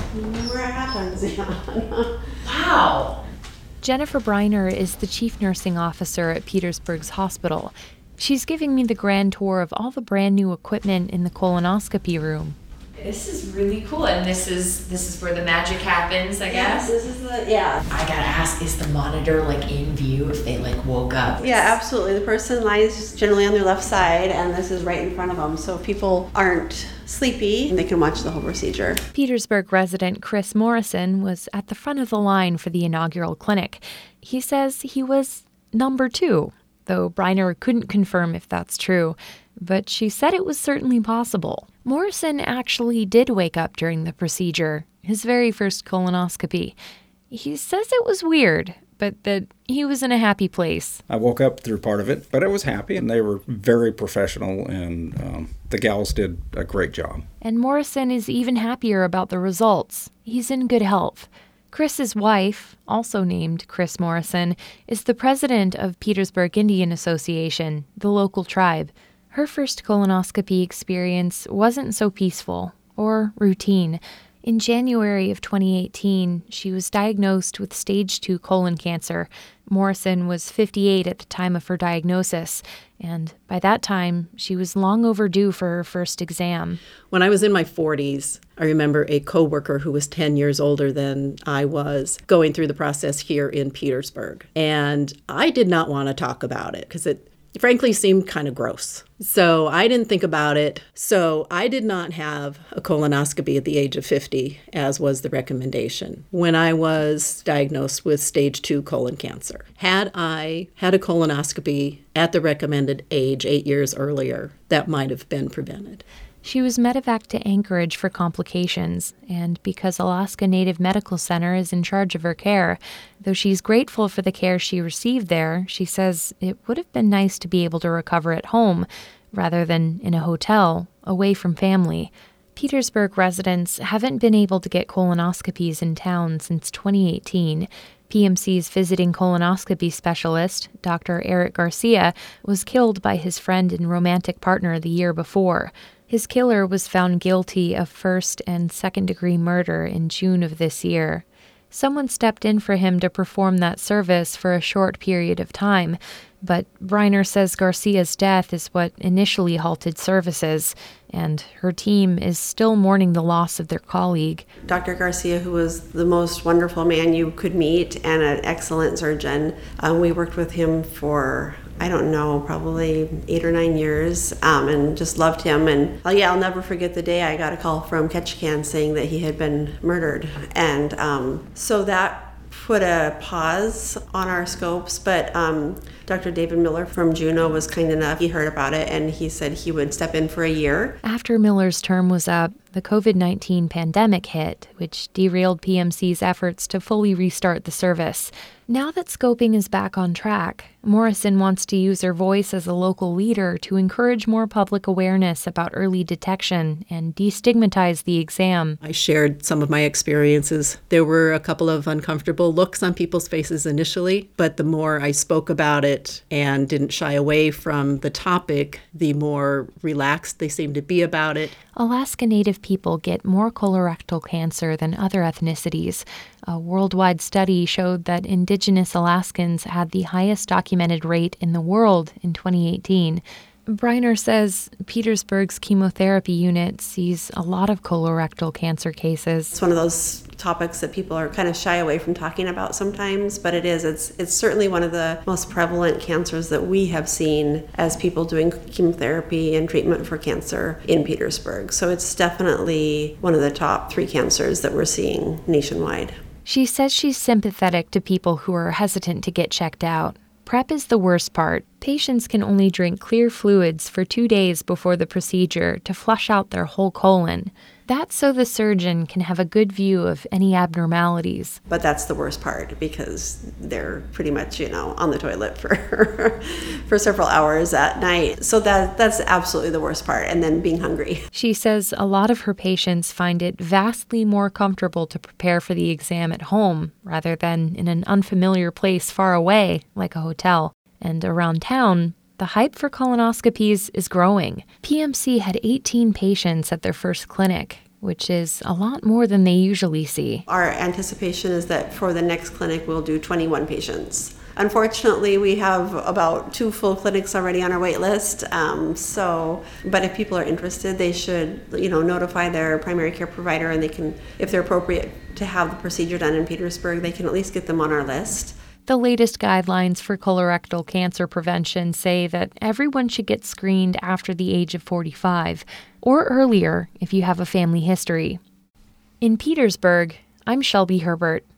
We're at half-time. Wow. Jennifer Briner is the chief nursing officer at Petersburg's hospital. She's giving me the grand tour of all the brand new equipment in the colonoscopy room. This is really cool, and this is where the magic happens, I guess. This is I gotta ask, is the monitor like in view if they like woke up? Yeah, absolutely. The person lies generally on their left side, and this is right in front of them. So if people aren't sleepy, they can watch the whole procedure. Petersburg resident Chris Morrison was at the front of the line for the inaugural clinic. He says he was number 2, though Briner couldn't confirm if that's true. But she said it was certainly possible. Morrison actually did wake up during the procedure, his very first colonoscopy. He says it was weird, but that he was in a happy place. I woke up through part of it, but I was happy, and they were very professional, and the gals did a great job. And Morrison is even happier about the results. He's in good health. Chris's wife, also named Chris Morrison, is the president of Petersburg Indian Association, the local tribe. Her first colonoscopy experience wasn't so peaceful or routine. In January of 2018, she was diagnosed with stage 2 colon cancer. Morrison was 58 at the time of her diagnosis, and by that time, she was long overdue for her first exam. When I was in my 40s, I remember a coworker who was 10 years older than I was going through the process here in Petersburg. And I did not want to talk about it because it frankly seemed kind of gross. So I didn't think about it. So I did not have a colonoscopy at the age of 50, as was the recommendation, when I was diagnosed with stage 2 colon cancer. Had I had a colonoscopy at the recommended age 8 years earlier, that might have been prevented. She was medevaced to Anchorage for complications, and because Alaska Native Medical Center is in charge of her care, though she's grateful for the care she received there, she says it would have been nice to be able to recover at home, rather than in a hotel, away from family. Petersburg residents haven't been able to get colonoscopies in town since 2018. PMC's visiting colonoscopy specialist, Dr. Eric Garcia, was killed by his friend and romantic partner the year before. His killer was found guilty of first and second-degree murder in June of this year. Someone stepped in for him to perform that service for a short period of time, but Briner says Garcia's death is what initially halted services, and her team is still mourning the loss of their colleague. Dr. Garcia, who was the most wonderful man you could meet and an excellent surgeon, we worked with him for probably 8 or 9 years, and just loved him. And I'll never forget the day I got a call from Ketchikan saying that he had been murdered. And so that put a pause on our scopes, but Dr. David Miller from Juneau was kind enough. He heard about it, and he said he would step in for a year. After Miller's term was up, the COVID-19 pandemic hit, which derailed PMC's efforts to fully restart the service. Now that scoping is back on track, Morrison wants to use her voice as a local leader to encourage more public awareness about early detection and destigmatize the exam. I shared some of my experiences. There were a couple of uncomfortable looks on people's faces initially, but the more I spoke about it and didn't shy away from the topic, the more relaxed they seemed to be about it. Alaska Native people get more colorectal cancer than other ethnicities. A worldwide study showed that Indigenous Alaskans had the highest documented rate in the world in 2018. Briner says Petersburg's chemotherapy unit sees a lot of colorectal cancer cases. It's one of those topics that people are kind of shy away from talking about sometimes, but it's certainly one of the most prevalent cancers that we have seen as people doing chemotherapy and treatment for cancer in Petersburg. So it's definitely one of the top 3 cancers that we're seeing nationwide. She says she's sympathetic to people who are hesitant to get checked out. Prep is the worst part. Patients can only drink clear fluids for 2 days before the procedure to flush out their whole colon. That's so the surgeon can have a good view of any abnormalities. But that's the worst part because they're pretty much, on the toilet for for several hours at night. So that's absolutely the worst part, and then being hungry. She says a lot of her patients find it vastly more comfortable to prepare for the exam at home rather than in an unfamiliar place far away, like a hotel. And around town, the hype for colonoscopies is growing. PMC had 18 patients at their first clinic. which is a lot more than they usually see. Our anticipation is that for the next clinic, we'll do 21 patients. Unfortunately, we have about 2 full clinics already on our wait list. But if people are interested, they should, notify their primary care provider, and they can, if they're appropriate to have the procedure done in Petersburg, they can at least get them on our list. The latest guidelines for colorectal cancer prevention say that everyone should get screened after the age of 45, or earlier if you have a family history. In Petersburg, I'm Shelby Herbert.